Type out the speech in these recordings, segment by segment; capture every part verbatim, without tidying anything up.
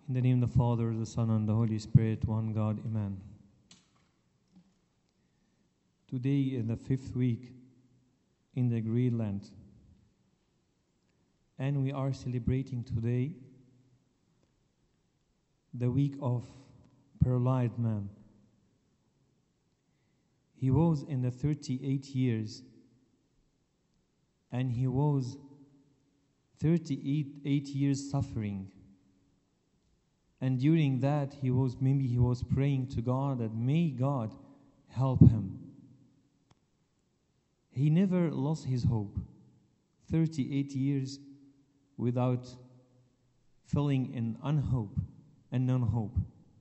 In the name of the Father, the Son, and the Holy Spirit, one God, Amen. Today is the fifth week in the Green Lent, and we are celebrating today the week of paralyzed man. He was in the thirty-eight years, and he was thirty-eight eight years suffering. And during that, he was maybe he was praying to God that may God help him. He never lost his hope. thirty-eight years without filling in unhope and non-hope.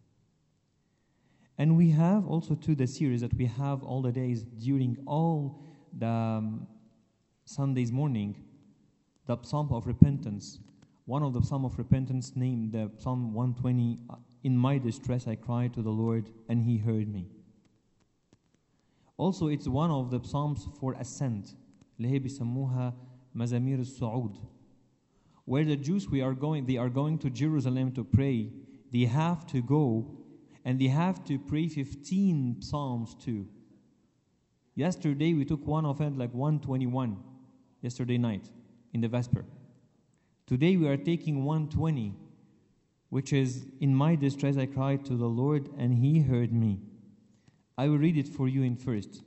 And we have also to the series that we have all the days during all the um, Sundays morning, the Psalm of Repentance. One of the Psalm of Repentance named the Psalm one twenty, in my distress I cried to the Lord and he heard me. Also, it's one of the Psalms for ascent, اللي هي بيسموها مزامير الصعود, where the Jews we are going, they are going to Jerusalem to pray. They have to go and they have to pray fifteen Psalms too. Yesterday we took one of it, like one twenty-one, yesterday night in the Vesper. Today we are taking one twenty, which is, in my distress I cried to the Lord and he heard me. I will read it for you in first.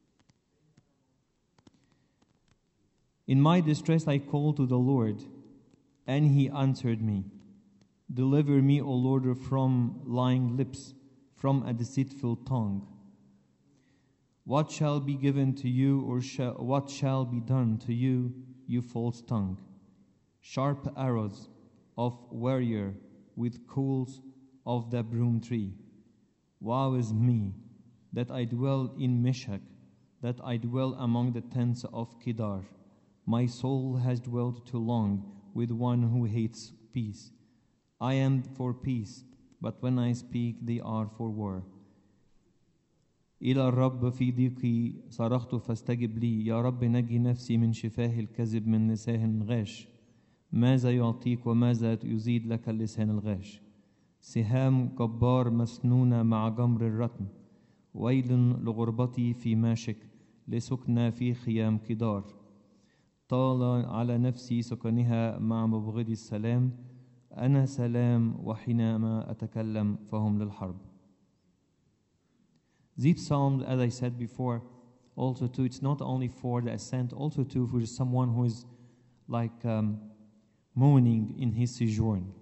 In my distress I called to the Lord and he answered me. Deliver me, O Lord, from lying lips, from a deceitful tongue. What shall be given to you, or shall, what shall be done to you, you false tongue? Sharp arrows of warrior with coals of the broom tree. Woe is me, that I dwell in Meshach, that I dwell among the tents of Kedar. My soul has dwelt too long with one who hates peace. I am for peace, but when I speak, they are for war. إلى الرب في ضيقي صرخت فاستجب لي. يا رب نجي نفسي من شفاه الكذب من لسان غاش. ماذا يعطيك وماذا يزيد لك اللسان الغاش؟ سهام جبار مسنونة مع جمر الرتم. ويل لغربتي في ماشك لسكنى في خيام كدار. طال على نفسي سكنها مع مبغضي السلام. أنا سلام وحينما أتكلم فهم للحرب. These psalms, as I said before, also too, it's not only for the ascent, also too for someone who is like um, mourning in his sojourn.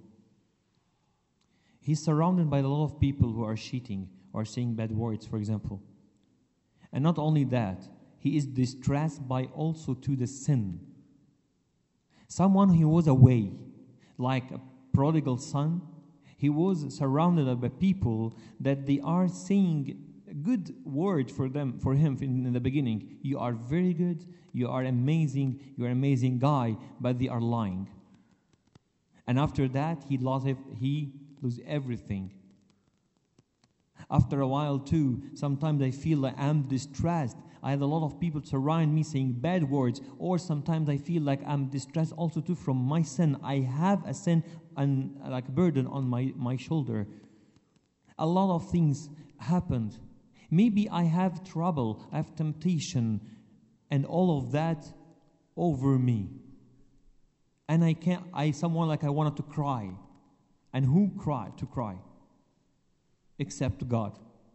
He's surrounded by a lot of people who are cheating or saying bad words, for example. And not only that, he is distressed by also to the sin. Someone who was away, like a prodigal son, he was surrounded by people that they are saying a good word for them, for him in, in the beginning. You are very good, you are amazing, you are an amazing guy, but they are lying. And after that, he lost he lose everything. After a while too, sometimes I feel like I'm distressed. I have a lot of people surround me saying bad words, or sometimes I feel like I'm distressed also too from my sin. I have a sin and like a burden on my, my shoulder. A lot of things happened. Maybe I have trouble, I have temptation, and all of that over me. And I can't, I someone like I wanted to cry. And who cried to cry? Except God.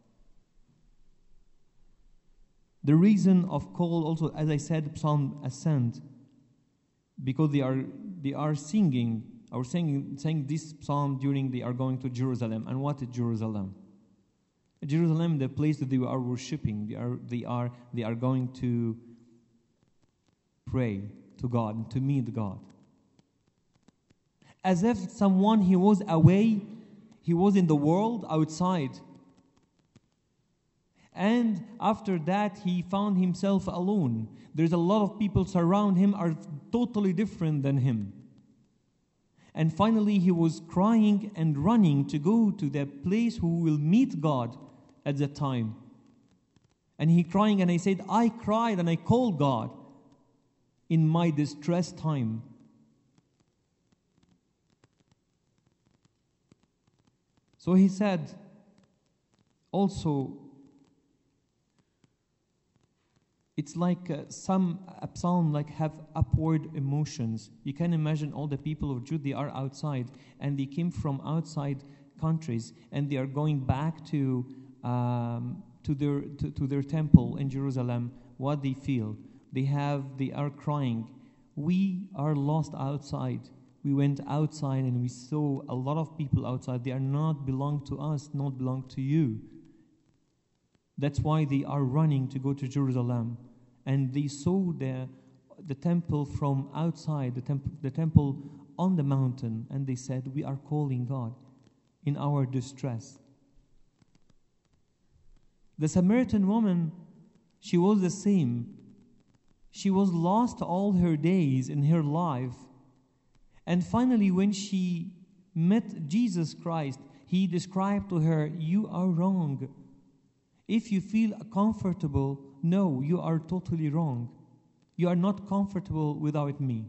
The reason of call also, as I said, Psalm ascent, because they are they are singing or singing saying this psalm during they are going to Jerusalem. And what is Jerusalem? Jerusalem, the place that they are worshiping. They are they are they are going to pray to God, to meet God. As if someone he was away, he was in the world outside. And after that, he found himself alone. There's a lot of people surround him are totally different than him. And finally, he was crying and running to go to the place who will meet God at that time. And he crying, and I said, I cried and I called God in my distress time. So he said, also, it's like uh, some a psalm like have upward emotions. You can imagine all the people of Judah, they are outside, and they came from outside countries, and they are going back to um, to their to, to their temple in Jerusalem. What they feel, they have, they are crying. We are lost outside. We went outside and we saw a lot of people outside. They are not belong to us, not belong to you. That's why they are running to go to Jerusalem. And they saw the, the temple from outside, the, temp- the temple on the mountain. And they said, we are calling God in our distress. The Samaritan woman, she was the same. She was lost all her days in her life. And finally, when she met Jesus Christ, he described to her, you are wrong. If you feel comfortable, no, you are totally wrong. You are not comfortable without me.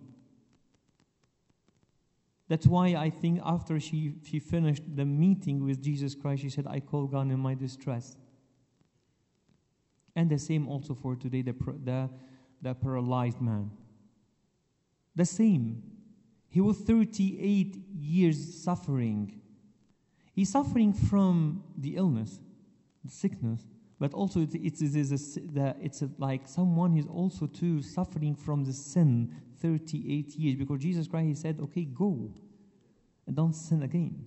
That's why I think after she, she finished the meeting with Jesus Christ, she said, I call God in my distress. And the same also for today, the, the, the paralyzed man. The same. He was thirty-eight years suffering. He's suffering from the illness, the sickness, but also it's, it's, it's, a, it's a, like someone who's also too suffering from the sin thirty-eight years, because Jesus Christ, he said, okay, go and don't sin again.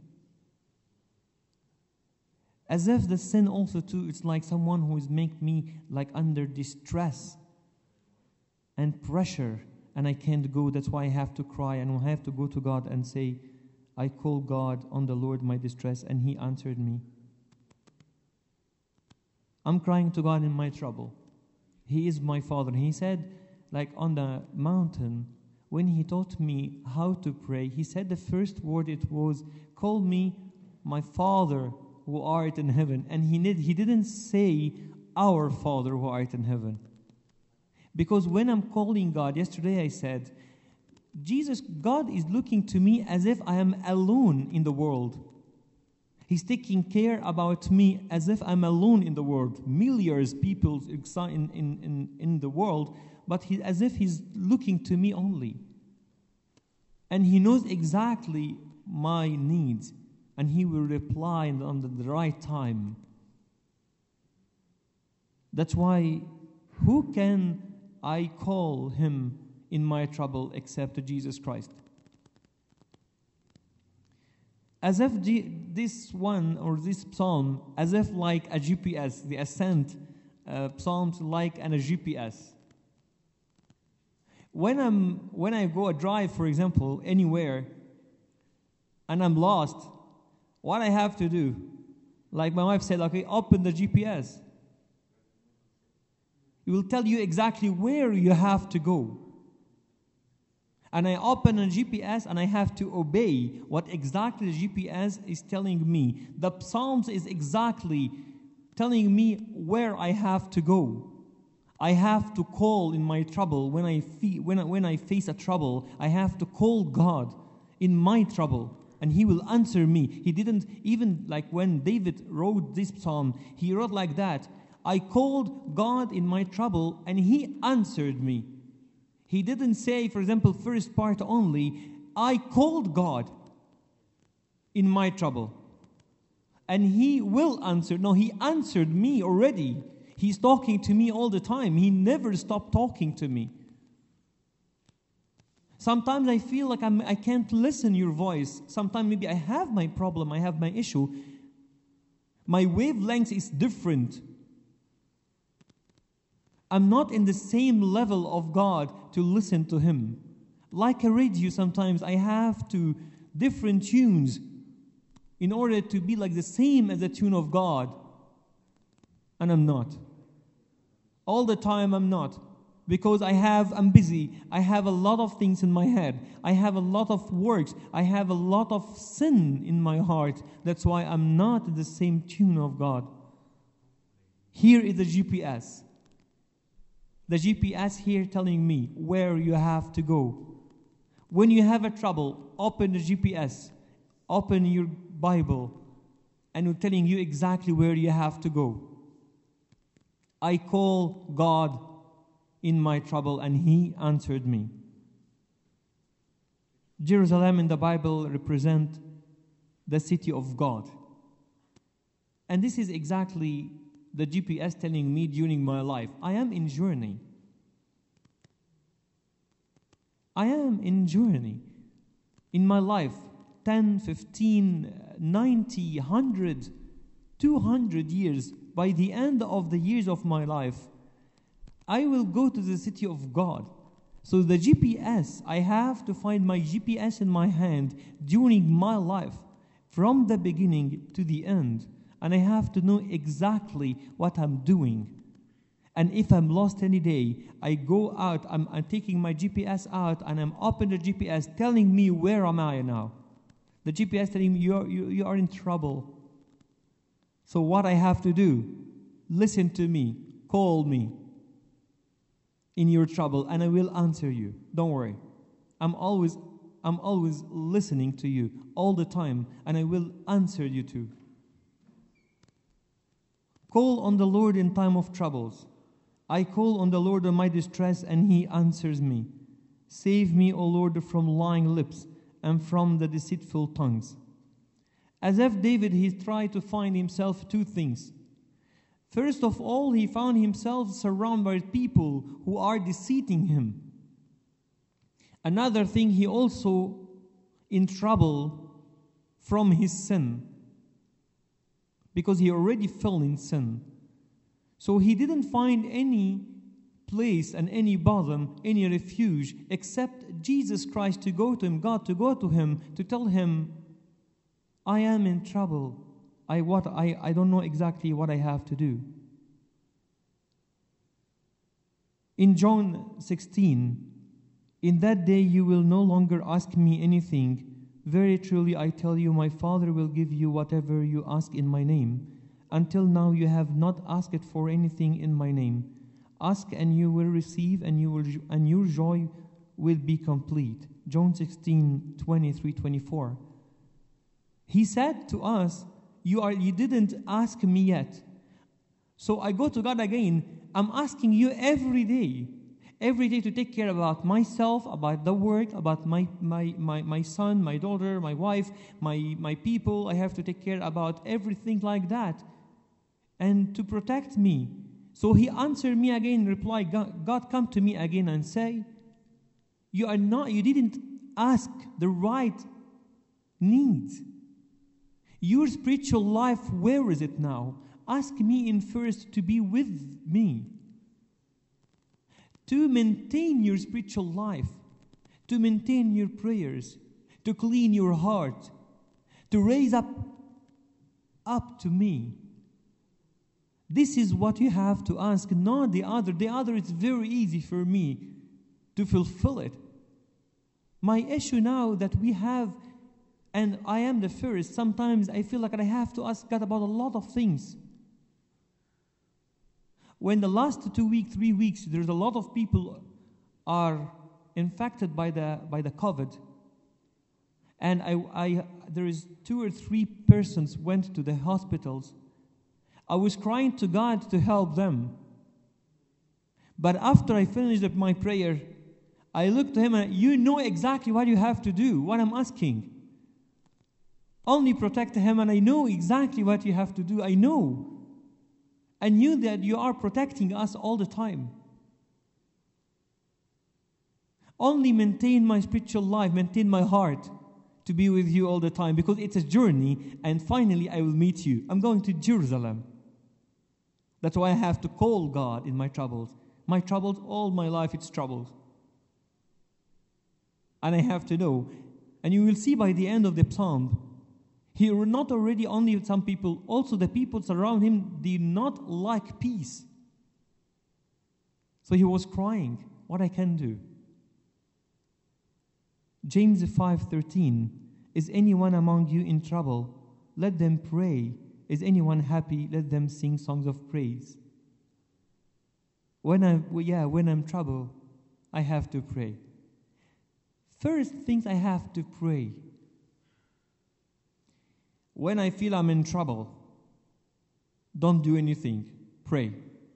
As if the sin also too, it's like someone who is make me like under distress and pressure, and I can't go. That's why I have to cry, and I have to go to God and say, I call God on the Lord my distress, and he answered me. I'm crying to God in my trouble. He is my Father. He said, like on the mountain, when he taught me how to pray, he said the first word it was, call me my Father who art in heaven. And he, did, he didn't say, our Father who art in heaven. Because when I'm calling God, yesterday I said, Jesus, God is looking to me as if I am alone in the world. He's taking care about me as if I'm alone in the world. Millions of people in, in, in, in the world, but he, as if he's looking to me only. And he knows exactly my needs, and he will reply in the, on the, the right time. That's why, who can I call him in my trouble except Jesus Christ? As if G- this one or this psalm, as if like a G P S, the ascent uh, psalms like an, a G P S. When I'm when I go a drive, for example, anywhere, and I'm lost, what I have to do, like my wife said, okay, open the G P S. It will tell you exactly where you have to go. And I open a G P S and I have to obey what exactly the G P S is telling me. The Psalms is exactly telling me where I have to go. I have to call in my trouble. When I, fe- when I, when I face a trouble, I have to call God in my trouble, and he will answer me. He didn't even, like when David wrote this psalm, he wrote like that, I called God in my trouble, and he answered me. He didn't say, for example, first part only, I called God in my trouble, and he will answer. No, he answered me already. He's talking to me all the time. He never stopped talking to me. Sometimes I feel like I'm, I can't listen your voice. Sometimes maybe I have my problem, I have my issue. My wavelength is different. I'm not in the same level of God to listen to him. Like a radio, sometimes I have to different tunes in order to be like the same as the tune of God. And I'm not. All the time I'm not. Because I have, I'm busy. I have a lot of things in my head. I have a lot of works. I have a lot of sin in my heart. That's why I'm not in the same tune of God. Here is the G P S. The G P S here telling me where you have to go. When you have a trouble, open the G P S. Open your Bible. and telling you exactly where you have to go. I call God in my trouble, and He answered me. Jerusalem in the Bible represents the city of God. And this is exactly the G P S telling me during my life. I am in journey. I am in journey. In my life, ten, fifteen, ninety, one hundred, two hundred years, by the end of the years of my life, I will go to the city of God. So the G P S, I have to find my G P S in my hand during my life, from the beginning to the end. And I have to know exactly what I'm doing. And if I'm lost any day, I go out, I'm, I'm taking my G P S out, and I'm opening the G P S telling me where am I now. The G P S telling me you're, you, you are in trouble. So what I have to do, listen to me, call me in your trouble, and I will answer you. Don't worry. I'm always, I'm always listening to you all the time, and I will answer you too. Call on the Lord in time of troubles. I call on the Lord in my distress, and He answers me. Save me, O Lord, from lying lips and from the deceitful tongues. As if David, he tried to find himself two things. First of all, he found himself surrounded by people who are deceiving him. Another thing, he also in trouble from his sin, because he already fell in sin. So he didn't find any place and any bosom, any refuge, except Jesus Christ, to go to him, God to go to him, to tell him, I am in trouble. I what I, I don't know exactly what I have to do. In John sixteen, in that day you will no longer ask me anything. Very truly I tell you, my Father will give you whatever you ask in my name. Until now you have not asked for anything in my name. Ask and you will receive, and you will and your joy will be complete. John sixteen, twenty-three, twenty-four. He said to us, you are you didn't ask me yet. So I go to God again. I'm asking you every day. Every day to take care about myself, about the work, about my, my, my, my son, my daughter, my wife, my, my people. I have to take care about everything like that. And to protect me. So he answered me again, reply, God, God come to me again and say, you are not, you didn't ask the right needs. Your spiritual life, where is it now? Ask me in first to be with me. To maintain your spiritual life, to maintain your prayers, to clean your heart, to raise up, up to me. This is what you have to ask, not the other. The other is very easy for me to fulfill it. My issue now that we have, and I am the first, sometimes I feel like I have to ask God about a lot of things. When the last two weeks, three weeks, there's a lot of people are infected by the by the COVID. And I, I there is two or three persons went to the hospitals. I was crying to God to help them. But after I finished up my prayer, I looked to Him and you know exactly what you have to do, what I'm asking. Only protect Him, and I know exactly what you have to do. I know. I knew that you are protecting us all the time. Only maintain my spiritual life, maintain my heart to be with you all the time, because it's a journey, and finally I will meet you. I'm going to Jerusalem. That's why I have to call God in my troubles. My troubles, all my life, it's troubles. And I have to know. And you will see by the end of the psalm, he will not already only some people, also the people around him did not like peace. So he was crying, what I can do. James five thirteen, is anyone among you in trouble? Let them pray. Is anyone happy? Let them sing songs of praise. When I, yeah, when I'm in trouble, I have to pray. First things I have to pray. when I feel I'm in trouble, don't do anything. Pray.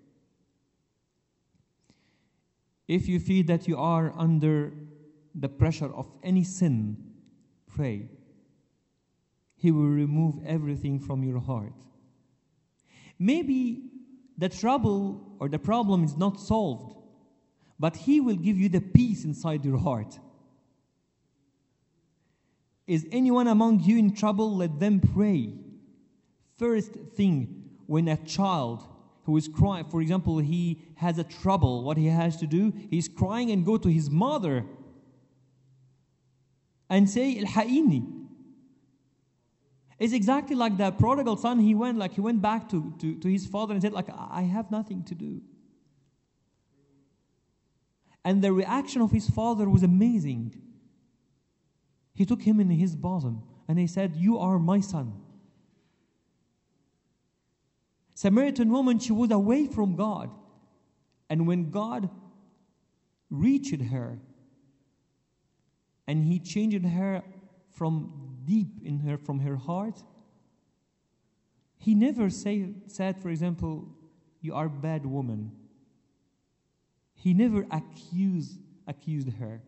If you feel that you are under the pressure of any sin, pray. He will remove everything from your heart. Maybe the trouble or the problem is not solved, but He will give you the peace inside your heart. Is anyone among you in trouble? Let them pray. First thing, when a child who is crying, for example, he has a trouble, what he has to do, he's crying and go to his mother and say, Ilha'ini. It's exactly like the prodigal son. He went like he went back to, to, to his father and said, like, I have nothing to do. And the reaction of his father was amazing. He took him in his bosom and he said, you are my son. Samaritan woman, she was away from God. And when God reached her and He changed her from deep in her, from her heart, He never say, said, for example, you are a bad woman. He never accused, accused her.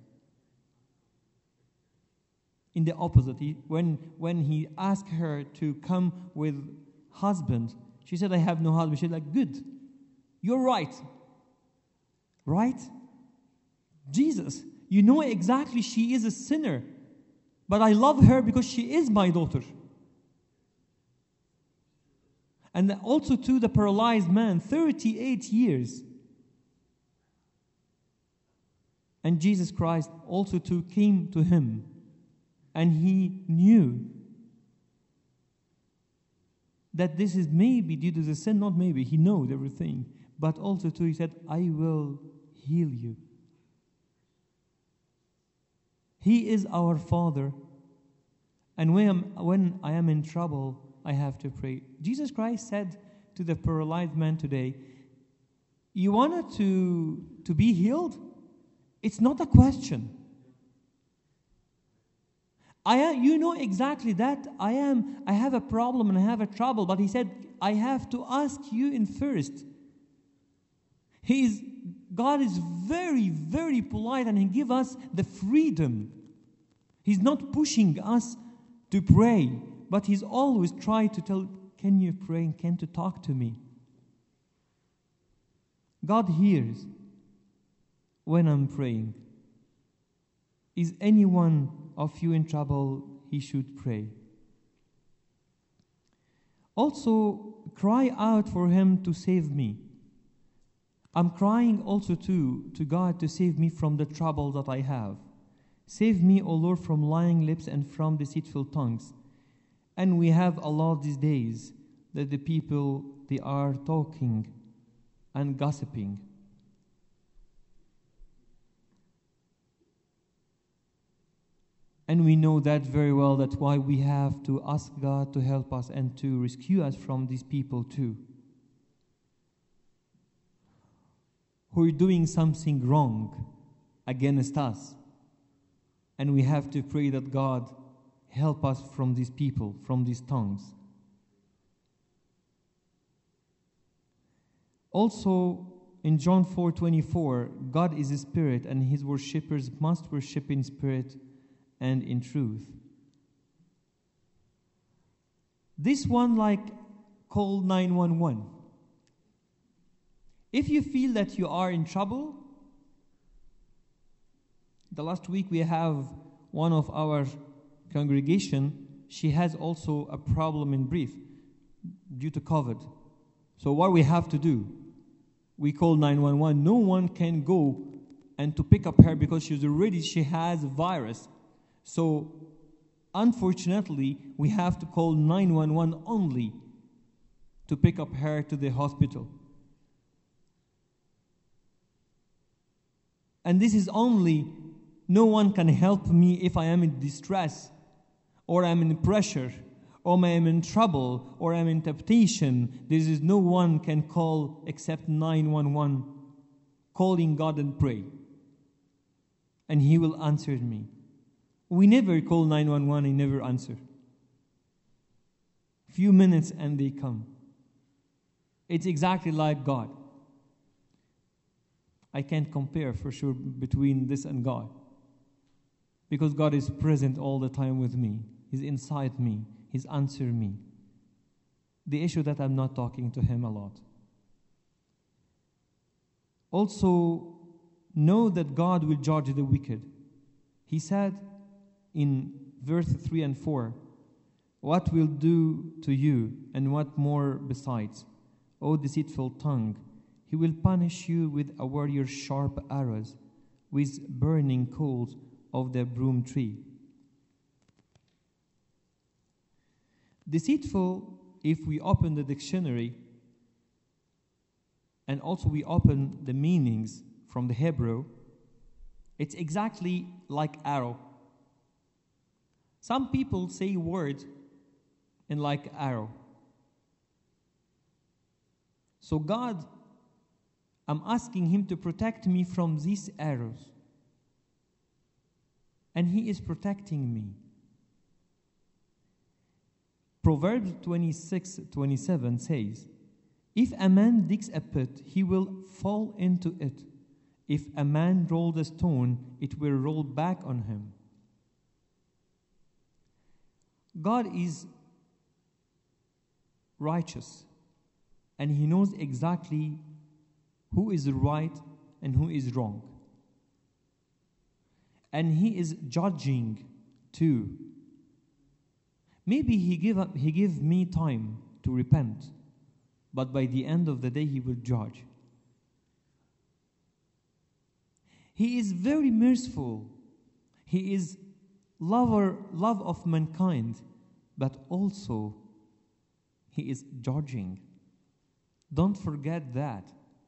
In the opposite, he, when, when he asked her to come with husband, she said, I have no husband. She's like, good. You're right. Right? Jesus, you know exactly she is a sinner. But I love her because she is my daughter. And also to the paralyzed man, thirty-eight years. And Jesus Christ also too came to him. And He knew that this is maybe due to the sin, not maybe. He knows everything. But also too, He said, I will heal you. He is our Father. And when, I'm, when I am in trouble, I have to pray. Jesus Christ said to the paralyzed man today, you wanted to, to be healed? It's not a question. I am, you know exactly that I am, I have a problem and I have a trouble, but He said, I have to ask you in first. He is, God is very, very polite and He gives us the freedom. He's not pushing us to pray, but He's always trying to tell, can you pray and can you talk to me? God hears when I'm praying. Is anyone of you in trouble? He should pray. Also, cry out for Him to save me. I'm crying also too to God to save me from the trouble that I have. Save me, O Lord, from lying lips and from deceitful tongues. And we have a lot these days that the people, they are talking and gossiping. And we know that very well. That's why we have to ask God to help us and to rescue us from these people too, who are doing something wrong against us. And we have to pray that God help us from these people, from these tongues. Also, in John four twenty-four, God is a spirit, and His worshippers must worship in spirit and in truth. This one, like, call nine one one. If you feel that you are in trouble, the last week we have one of our congregation, she has also a problem in breath due to COVID. So what we have to do, we call nine one one. No one can go and to pick up her because she's already, she has a virus. So unfortunately, we have to call nine one one only to pick up her to the hospital. And this is only, no one can help me if I am in distress, or I'm in pressure, or I am in trouble, or I'm in temptation. There is no one can call except nine one one, calling God and pray. And He will answer me. We never call nine one one and never answer. Few minutes and they come. It's exactly like God. I can't compare for sure between this and God. Because God is present all the time with me. He's inside me. He's answering me. The issue that I'm not talking to Him a lot. Also, know that God will judge the wicked. He said in verse three and four, what will do to you, and what more besides, O deceitful tongue? He will punish you with a warrior's sharp arrows, with burning coals of the broom tree. Deceitful, if we open the dictionary, and also we open the meanings from the Hebrew, it's exactly like arrow. Some people say word and like arrow. So God, I'm asking Him to protect me from these arrows. And He is protecting me. Proverbs twenty-six twenty-seven says, if a man digs a pit, he will fall into it. If a man rolls a stone, it will roll back on him. God is righteous, and He knows exactly who is right and who is wrong. And He is judging too. Maybe He give up, He give me time to repent, but by the end of the day He will judge. He is very merciful. He is lover, love of mankind, but also He is judging. Don't forget that.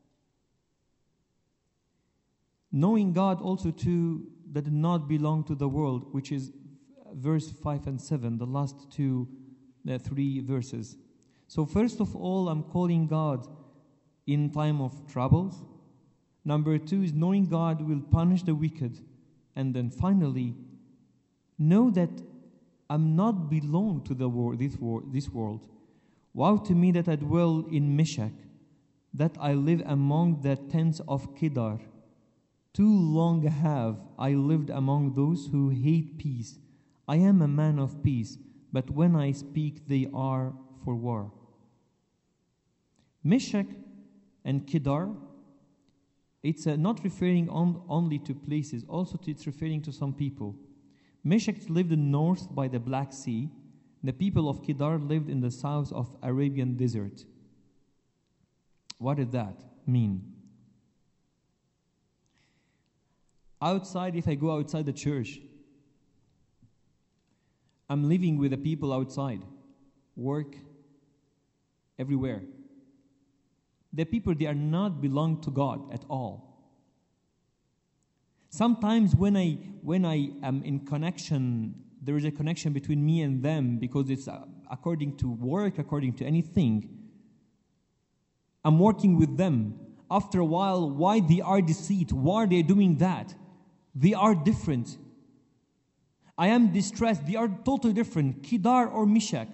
Knowing God also too that did not belong to the world, which is verse five and seven, the last two, the three verses. So first of all, I'm calling God in time of troubles. Number two is knowing God will punish the wicked. And then finally, know that I'm not belong to the world, this, world, this world. Woe to me that I dwell in Meshach, that I live among the tents of Kedar. Too long have I lived among those who hate peace. I am a man of peace, but when I speak, they are for war. Meshach and Kedar, it's uh, not referring on, only to places, also to, it's referring to some people. Meshach lived in the north by the Black Sea. The people of Kedar lived in the south of Arabian desert. What did that mean? Outside, if I go outside the church, I'm living with the people outside, work, everywhere. The people, they are not belong to God at all. Sometimes when I when I am in connection, there is a connection between me and them because it's uh, according to work, according to anything. I'm working with them. After a while, why they are deceit? Why are they doing that? They are different. I am distressed. They are totally different. Kedar or Meshach.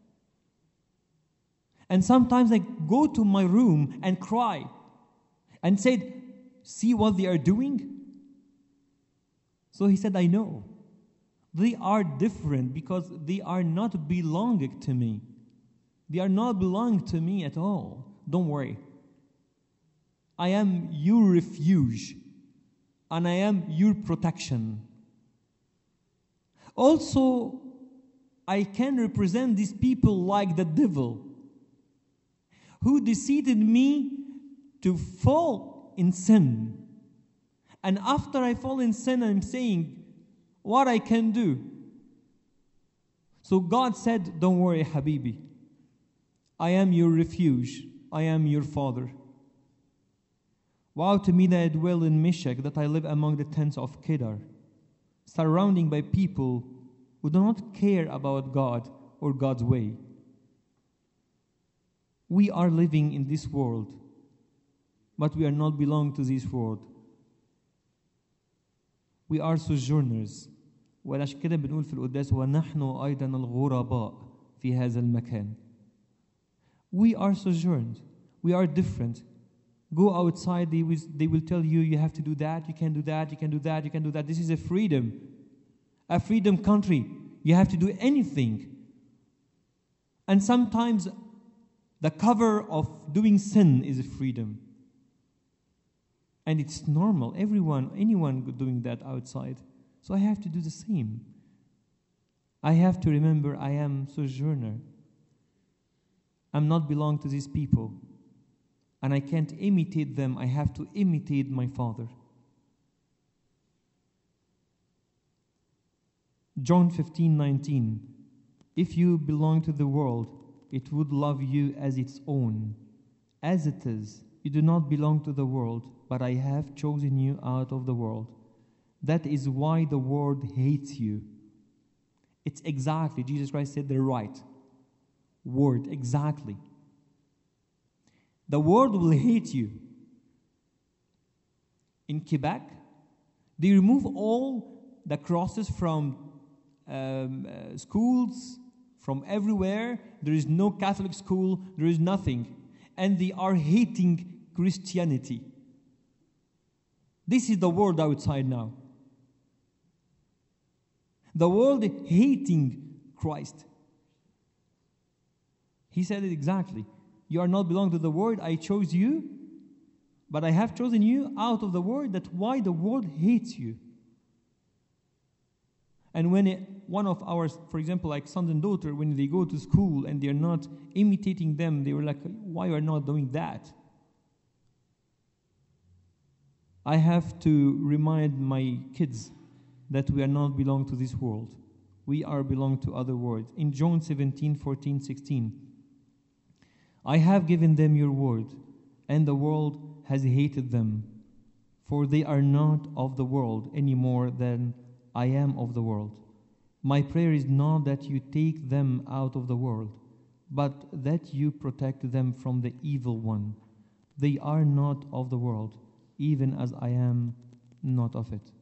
And sometimes I go to my room and cry and said, see what they are doing? So he said, I know. They are different because they are not belonging to me. They are not belonging to me at all. Don't worry. I am your refuge and I am your protection. Also, I can represent these people like the devil who deceived me to fall in sin. And after I fall in sin, I'm saying what I can do. So God said, don't worry, Habibi. I am your refuge. I am your father. Woe to me that I dwell in Meshach, that I live among the tents of Kedar, surrounded by people who do not care about God or God's way. We are living in this world, but we are not belong to this world. We are sojourners. وعشان كده بنقول في القداس ونحن أيضا الغرباء في هذا المكان. We are sojourned. We are different. Go outside, they will, they will tell you, you have to do that, you can do that, you can do that, you can do that. This is a freedom. A freedom country. You have to do anything. And sometimes the cover of doing sin is a freedom. And it's normal. Everyone, anyone doing that outside. So I have to do the same. I have to remember I am sojourner. I'm not belong to these people. And I can't imitate them. I have to imitate my Father. John fifteen nineteen. If you belong to the world, it would love you as its own. As it is, you do not belong to the world, but I have chosen you out of the world. That is why the world hates you. It's exactly, Jesus Christ said the right word, exactly. The world will hate you. In Quebec, they remove all the crosses from um, uh, schools, from everywhere. There is no Catholic school, there is nothing. And they are hating Christianity. This is the world outside now. The world hating Christ. He said it exactly. You are not belong to the world. I chose you, but I have chosen you out of the world. That's why the world hates you. And when it, one of our, for example, like sons and daughters, when they go to school and they're not imitating them, they were like, why are you not doing that? I have to remind my kids that we are not belong to this world. We are belong to other worlds. In John seventeen, fourteen, sixteen, I have given them your word, and the world has hated them, for they are not of the world any more than I am of the world. My prayer is not that you take them out of the world, but that you protect them from the evil one. They are not of the world, even as I am not of it.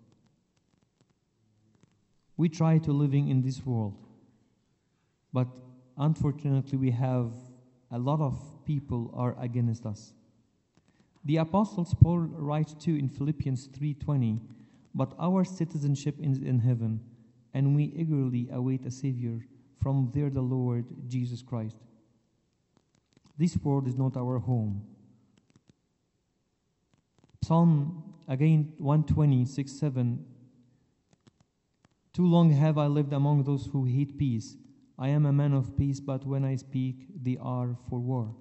We try to living in this world, but unfortunately we have a lot of people are against us. The Apostle Paul writes too in Philippians three twenty, but our citizenship is in heaven, and we eagerly await a Savior, from there the Lord Jesus Christ. This world is not our home. Psalm, again, one twenty, six, seven. Too long have I lived among those who hate peace. I am a man of peace, but when I speak, they are for war.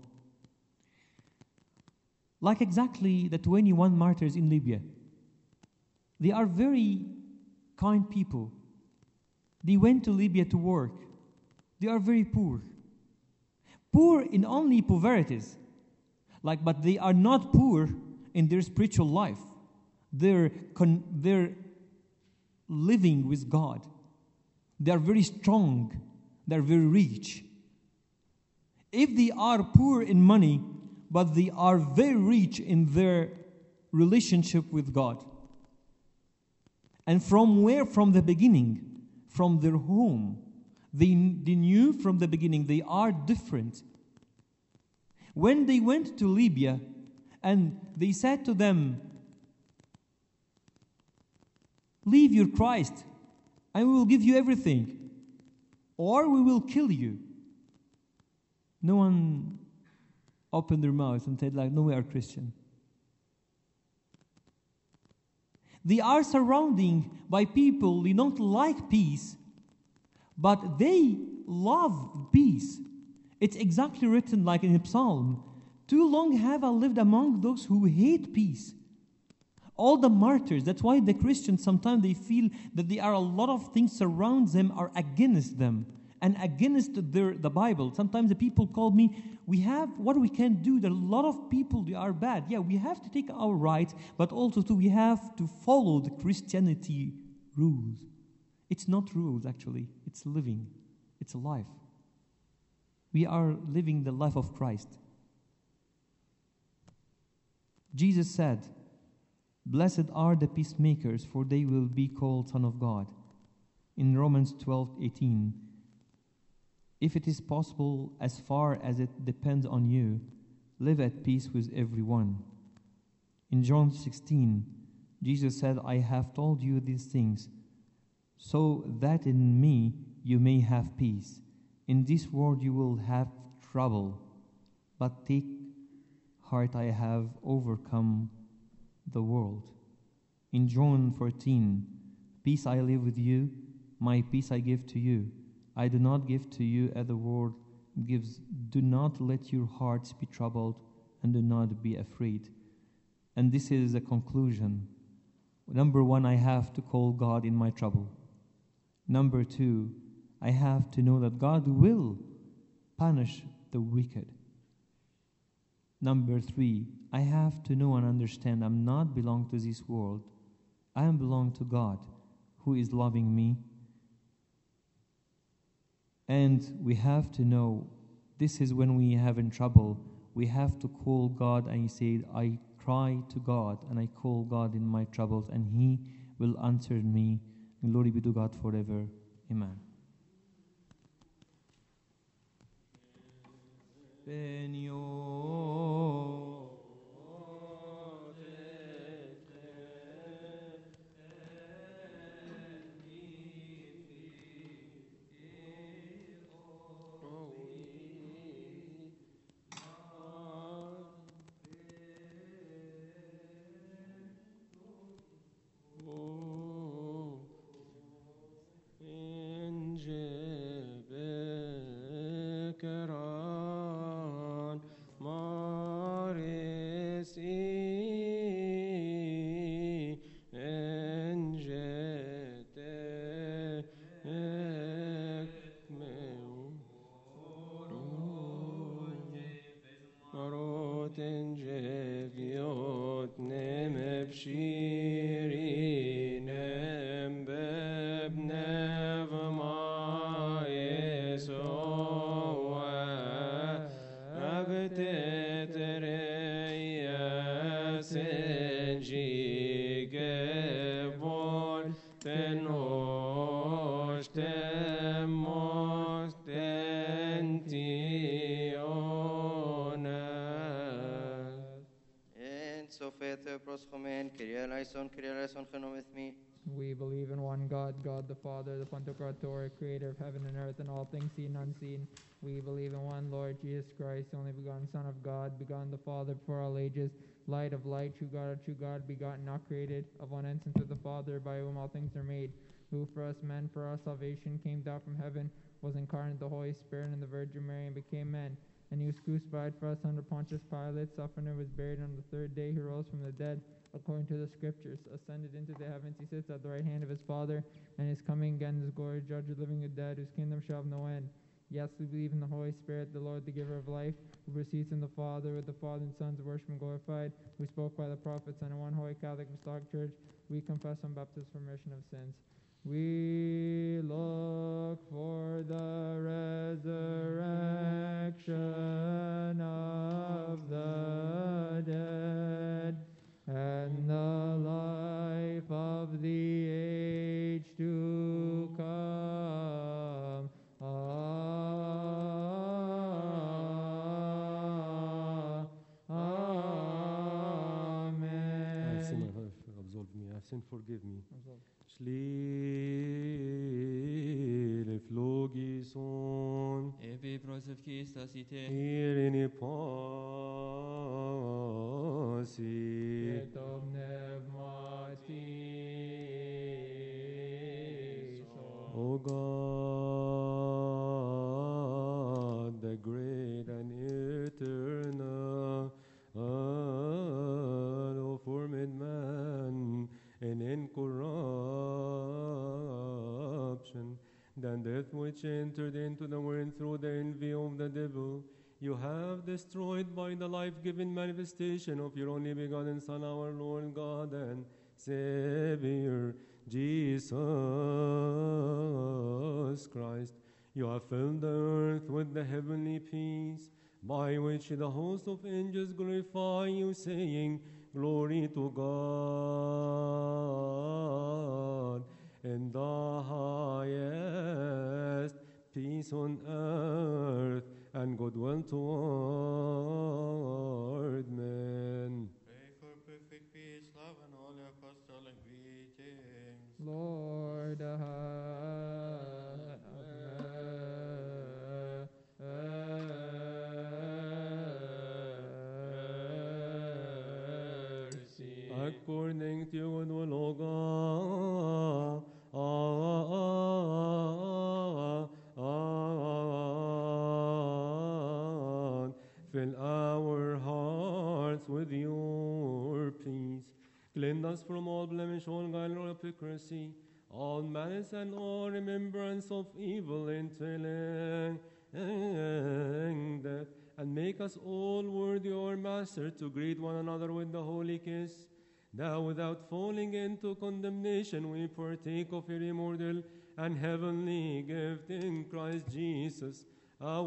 Like exactly the twenty-one martyrs in Libya. They are very kind people. They went to Libya to work. They are very poor. Poor in only poverties. Like, but they are not poor in their spiritual life. They're, con- they're living with God. They are very strong. They're very rich. If they are poor in money, but they are very rich in their relationship with God. And from where? From the beginning. From their home. They, they knew from the beginning they are different. When they went to Libya and they said to them, leave your Christ and we will give you everything, or we will kill you. No one opened their mouth and said, like, no, we are Christian. They are surrounded by people they don't like peace, but they love peace. It's exactly written like in the Psalm. Too long have I lived among those who hate peace. All the martyrs, that's why the Christians sometimes they feel that there are a lot of things surround them are against them and against their, the Bible. Sometimes the people call me, we have, what we can do, there are a lot of people, they are bad. Yeah, we have to take our rights, but also too, we have to follow the Christianity rules. It's not rules, actually. It's living. It's a life. We are living the life of Christ. Jesus said, blessed are the peacemakers, for they will be called Son of God. In Romans twelve eighteen. If it is possible, as far as it depends on you, live at peace with everyone. In John sixteen, Jesus said, I have told you these things, so that in me you may have peace. In this world you will have trouble, but take heart, I have overcome the world. In John fourteen, peace I leave with you, my peace I give to you. I do not give to you as the world gives. Do not let your hearts be troubled, and do not be afraid. And this is the conclusion. Number one, I have to call God in my trouble. Number two, I have to know that God will punish the wicked. Number three, I have to know and understand I'm not belong to this world. I am belong to God, who is loving me. And we have to know, this is when we have in trouble, we have to call God, and he said, I cry to God, and I call God in my troubles, and he will answer me. Glory be to God forever. Amen. We believe in one God, God the Father, the Pantocrator, creator of heaven and earth and all things seen and unseen. We believe in one Lord Jesus Christ, only begotten Son of God, begotten the Father before all ages, light of light, true God of true God, begotten, not created, of one essence with the Father, by whom all things are made, who for us men, for our salvation, came down from heaven, was incarnate the Holy Spirit and the Virgin Mary, and became man. And he was crucified for us under Pontius Pilate, suffered and was buried. On the third day he rose from the dead, according to the Scriptures, ascended into the heavens. He sits at the right hand of his Father, and is coming again in his glory, judge the living and the dead, whose kingdom shall have no end. Yes, we believe in the Holy Spirit, the Lord, the giver of life, who proceeds from the Father, with the Father and Son, to worship and glorified, who spoke by the prophets, and in one holy Catholic Apostolic Church, we confess on baptism for remission of sins. We look for the resurrection of the dead and the life of the age to come. Amen. I sin, absolve me. I sin, forgive me. Absolve. Slile flogison, Epi prosef Christasite, irene pasi. Et omnevmatis. O God, the great and eternal, who formed man in incorruption, than death which entered into the world through the envy of the devil, you have destroyed by the life-giving manifestation of your only begotten Son, our Lord God and Savior, Jesus Christ. You have filled the earth with the heavenly peace, by which the host of angels glorify you, saying, Glory to God in the highest, peace on earth, and goodwill toward men. Pray for perfect peace, love, and holy apostolic greetings. Lord, have mercy. According to your good will, O God, ah, ah, fill our hearts with your peace. Cleanse us from all blemish, all guile, all hypocrisy, all malice, and all remembrance of evil intellect, and make us all worthy, our Master, to greet one another with the holy kiss, that without falling into condemnation we partake of your immortal and heavenly gift in Christ Jesus our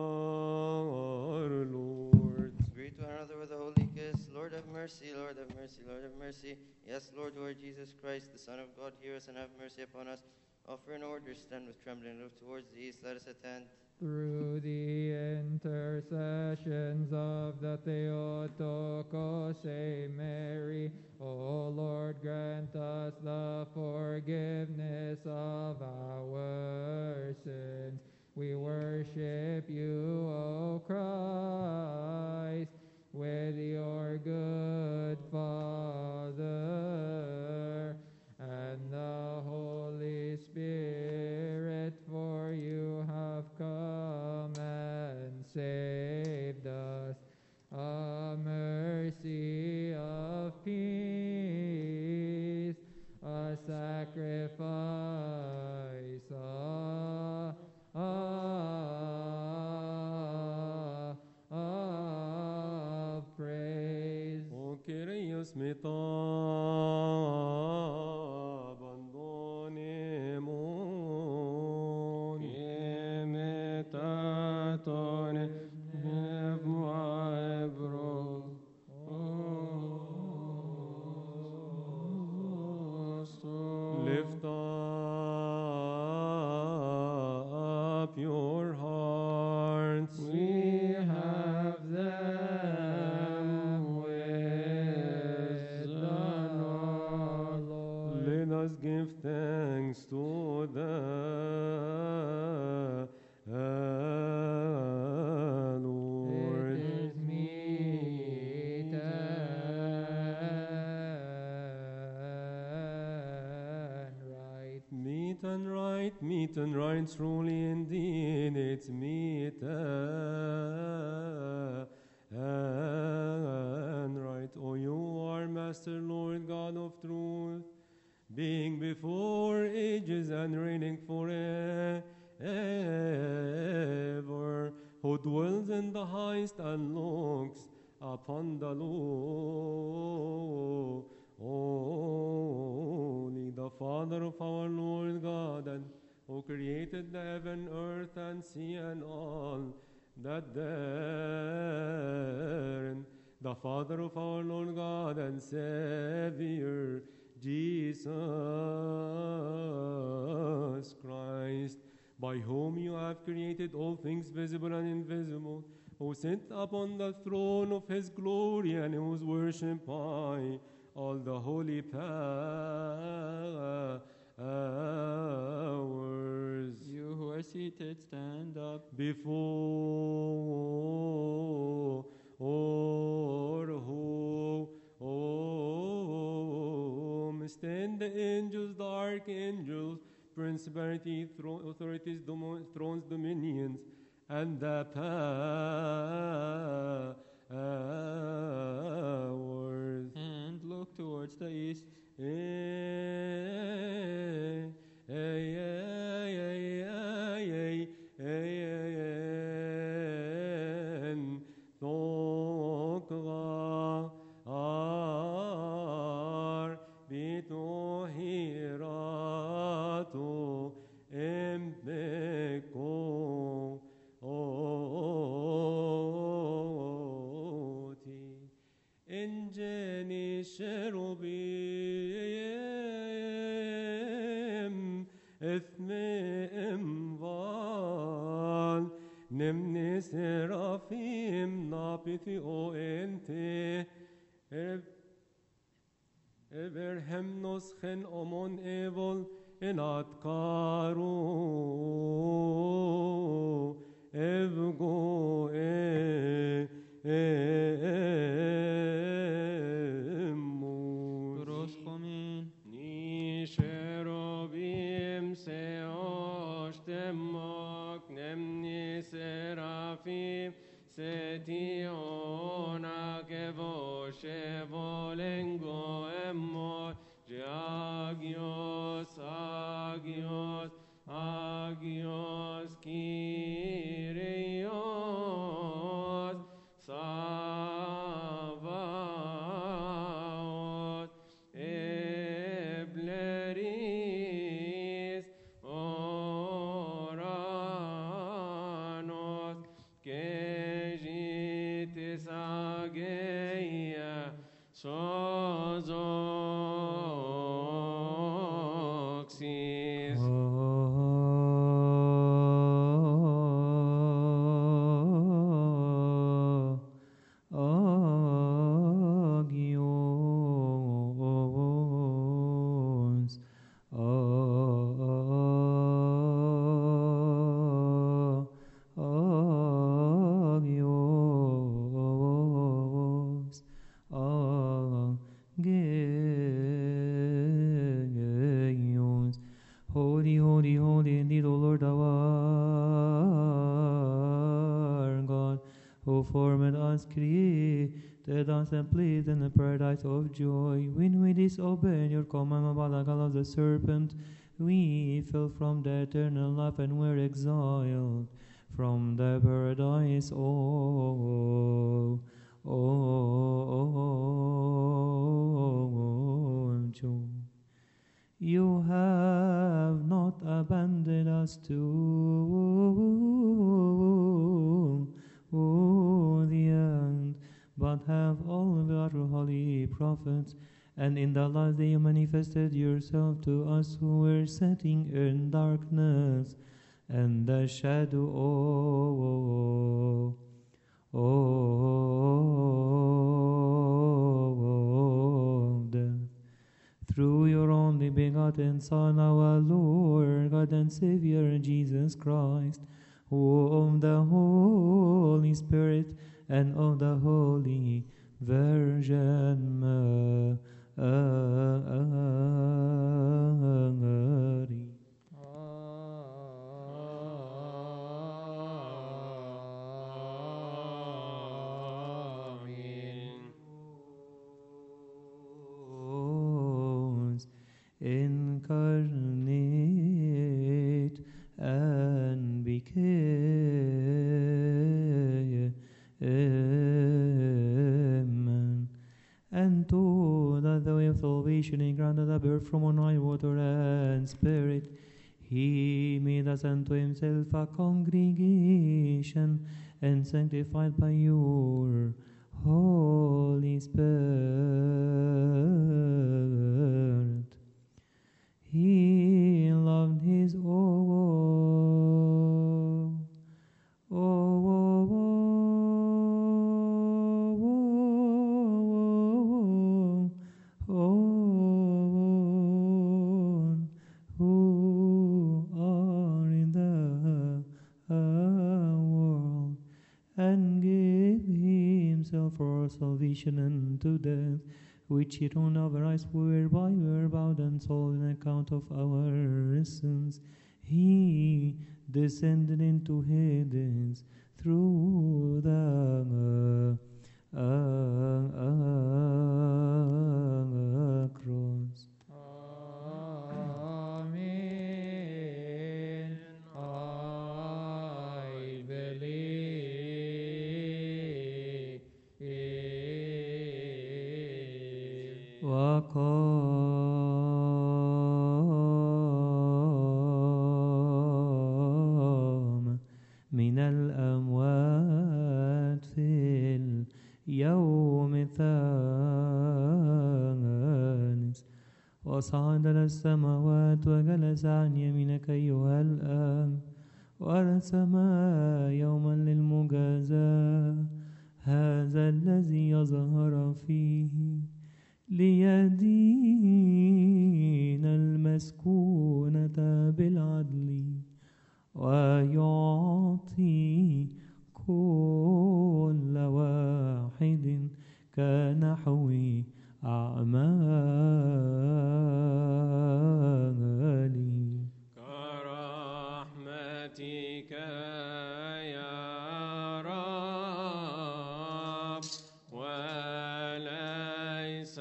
Lord. Greet one another with a holy kiss. Lord have mercy, Lord have mercy, Lord have mercy. Yes, Lord, Lord Jesus Christ, the Son of God, hear us and have mercy upon us. Offer an order, stand with trembling, look towards the east, let us attend. Through the intercessions of the Theotokos, Saint Mary, O Lord, grant us the forgiveness of our sins. We worship you, O Christ, with your good Father and the Holy Spirit, for you have come and saved us. A mercy of peace, a sacrifice of, of, of praise. O Kyrios meta abandonemon, imitaton evmaebro, lift up your hearts. We have them with the Lord. Let us give thanks to the uh, Lord. It is meet and right. Meet and right, meet and right, truly indeed, it's meet uh, and right. O you are Master, Lord God of truth, being before ages and reigning forever, who dwells in the highest and looks upon the low. Only the Father of our Lord God, and who created the heaven, earth, and sea, and all that therein, the Father of our Lord God and Savior, Jesus Christ, by whom you have created all things visible and invisible, who sat upon the throne of his glory, and who is worshipped by all the holy powers. You who are seated, stand up. Before or who whom stand the angels, the archangels, principalities, thro- authorities, domo- thrones, dominions, and the powers. And look towards the east. Eh, eh, eh, eh, eh, eh, eh, en Thokra ar bito hirato embeko oti engeni sherubim nemni serafim napithi o ente eberhem noschen omon evol enat karu evgo e emus Roscomin. ni cherubim seoshtemok nemni serafim setiona kevoshe volengo emmo Agios, agios, agios, Kyrios, Savaos, Ebleris, Oranos, Kegitis ageia, Sozoxis. Agios, agios, agios. Holy, holy, holy indeed, O Lord our God, who formed us, created us, and placed in the paradise of joy. When we disobeyed your commandment by the guile of the serpent, we fell from the eternal life and were exiled from the paradise of of joy. You have not abandoned us to the end, but have all of our holy prophets, and in the last day you manifested yourself to us who were sitting in darkness and the shadow of, of death. Through your only begotten Son, our Lord, God and Savior, Jesus Christ, who of the Holy Spirit and of the Holy Virgin Mary. Incarnate and became man, and to that the way of salvation he granted a birth from on high, water and spirit. He made us unto himself a congregation, and sanctified by your Holy Spirit. He loved his own, own, own, who are in the world, and gave himself for our salvation unto death, which he on our eyes, whereby we were bowed and sold on account of our sins. He descended into Hades through the uh, uh, uh, cross. Amen. I believe. وقام من الأموات في اليوم الثالث وصعد للسماوات وجلس عن يمينك أيها الآب ورسم يوم فيه ليدين المسكونة بالعدل ويعطي كل واحد كنحو أعماله. كرحمتك يا رب وليس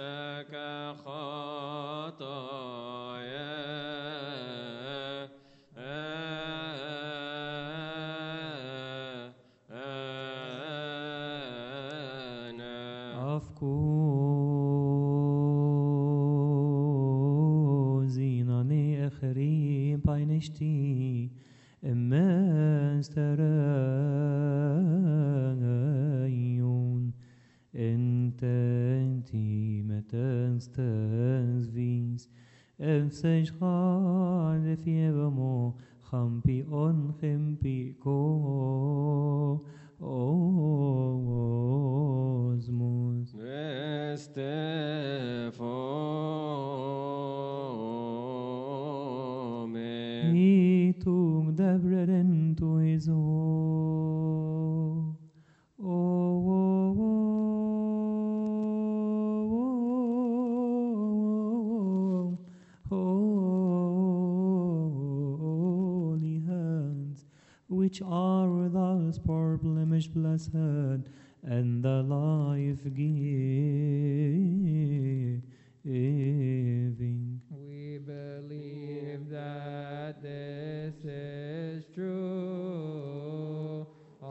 كخطايانا. أفكوزيناني أخري باينشتي إمسترايون أنت أنتي متنستنس فيس أفسج خال في بمو خمبي أون خمبي كو أوزموس Estefome. He took the bread into his home. Oh, oh, oh, oh, holy hands, which are thus poor blemish blessed, and the life giving. We believe that this is true.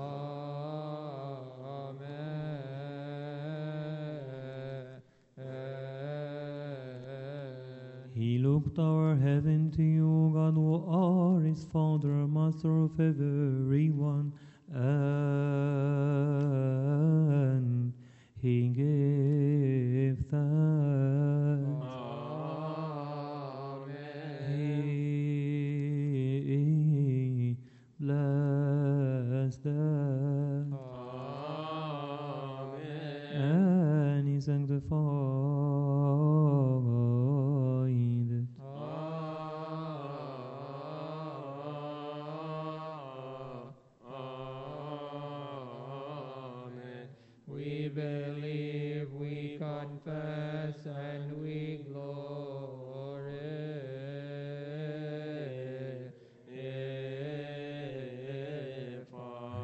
Amen. He looked our heaven to you, God, who are his Father, Master of everyone, and he gave thanks. He blessed them, and he sanctified